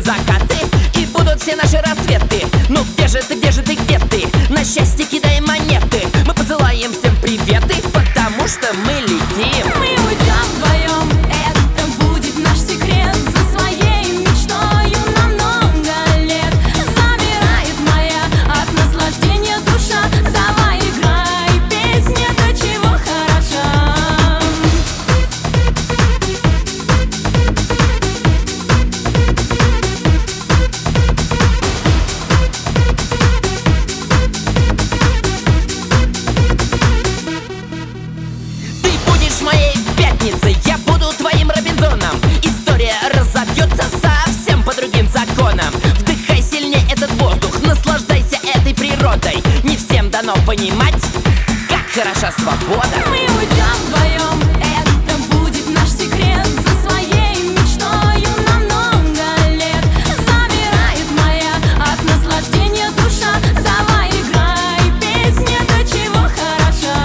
закаты и будут все наши рассветы. Ну где же ты, где ты? На счастье кидай монеты. Мы посылаем всем приветы, потому что мы летим. Мы уйдем вдвоем, это будет наш секрет. За своей мечтою на много лет. Замирает моя от наслаждения душа. Давай играй, песня до чего хороша. Ты будешь моей пятницей, я буду твоим Робинзоном. История разобьется совсем по другим законам. Вдыхай сильнее этот воздух, наслаждайся этой природой. Не всем дано понимать, как хороша свобода. Мы уйдем вдвоем, это будет наш секрет. За своей мечтою на много лет. Замирает моя от наслаждения душа. Давай играй, песня до чего хороша.